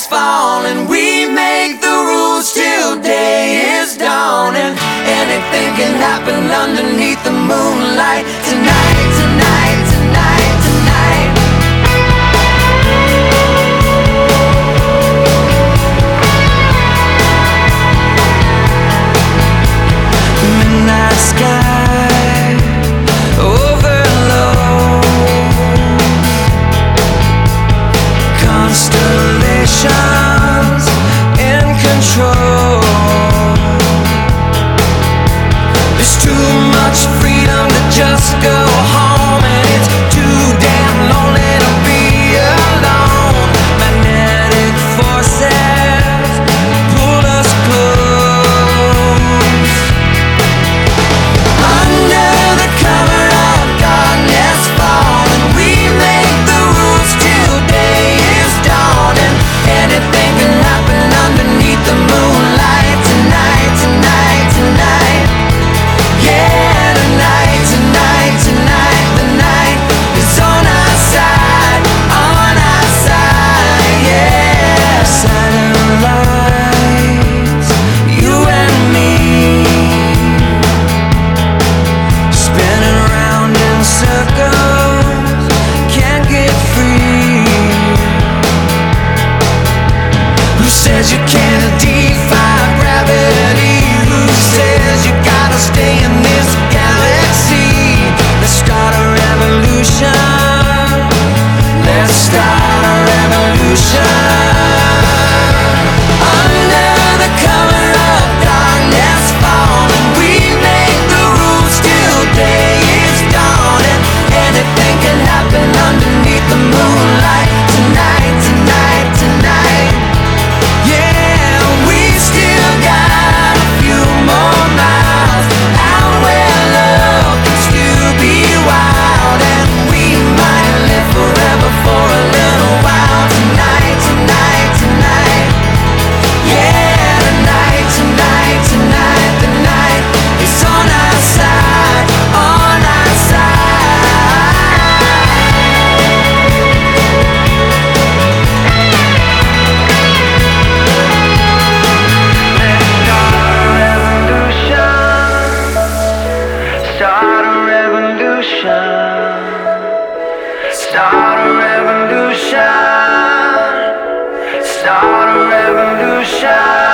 falling. We make the rules till day is dawning. Anything can happen underneath the moonlight. Tonight, tonight, tonight, tonight. Midnight sky overload, constellations in control. There's too much freedom to just go home, and it's too damn lonely to be alone. Magnetic forces pull us close. Under the cover of darkness falling, we make the rules till day is dawning. Anything can happen underneath the moonlight. Tonight, tonight, tonight. Yeah, tonight, tonight, tonight. The night is on our side, on our side, yeah. Satellites, you and me, spinning around in circles, can't get free. Who says you can't defy gravity? Who says you gotta stay in this galaxy? Let's start a revolution. Let's start a revolution. Under the cover of darkness falling, we make the rules till day is dawning. Anything can happen underneath the moonlight. Tonight, tonight, tonight. Yeah, we still got a few more miles out where love can still be wild, and we might live forever for a little while. Tonight, tonight, tonight. Yeah, tonight, tonight, tonight. The night is on our side, on our side. Start a revolution. Start a revolution. Start a revolution. Start a revolution.